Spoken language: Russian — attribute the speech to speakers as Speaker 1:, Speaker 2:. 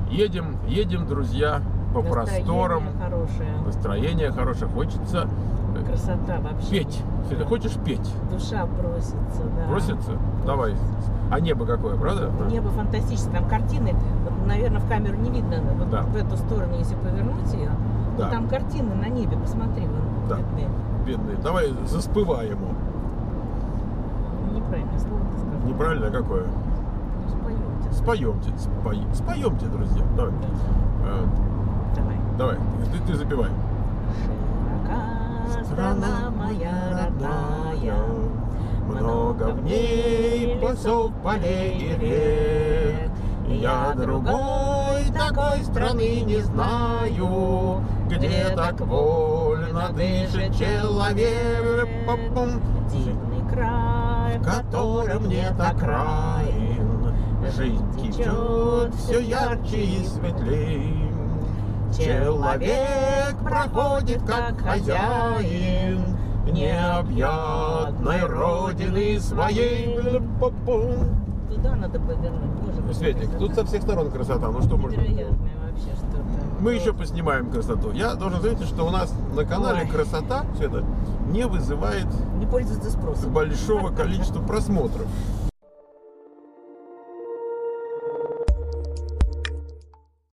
Speaker 1: Едем, друзья, по просторам.
Speaker 2: Хорошее.
Speaker 1: Настроение хорошее. Хочется
Speaker 2: Красота вообще.
Speaker 1: петь. Ты хочешь петь?
Speaker 2: Душа просится, да.
Speaker 1: Просится? Давай. А небо какое, правда?
Speaker 2: Небо фантастическое. Там картины, вот, наверное, в камеру не видно, вот
Speaker 1: Да.
Speaker 2: в эту сторону, если повернуть ее,
Speaker 1: Да.
Speaker 2: то там картины на небе, посмотри, вон,
Speaker 1: Да.
Speaker 2: видны.
Speaker 1: Бедные. Давай заспевай ему.
Speaker 2: Неправильное слово ты сказал.
Speaker 1: Неправильно какое?
Speaker 2: Ну, споемте.
Speaker 1: Споемте, друзья. Давай.
Speaker 2: Давай.
Speaker 1: Давай. Ты запевай.
Speaker 2: Широка страна моя родная,
Speaker 1: много в ней лесов, полей и рек. Я другой такой страны не знаю, где так вольно дышит человек.
Speaker 2: Дивный край,
Speaker 1: В котором нет окраин, жизнь течет все ярче и светлей. Человек проходит как хозяин необъятной родины своей.
Speaker 2: Туда надо повернуть. Боже, какая
Speaker 1: Светик,
Speaker 2: красота.
Speaker 1: тут со всех сторон красота. Ну что можно?
Speaker 2: Невероятное вообще что-то.
Speaker 1: Мы еще поснимаем красоту. Я должен заметить, что у нас на канале
Speaker 2: Ой.
Speaker 1: красота все это не вызывает
Speaker 2: Не пользуется спросом.
Speaker 1: большого количества просмотров.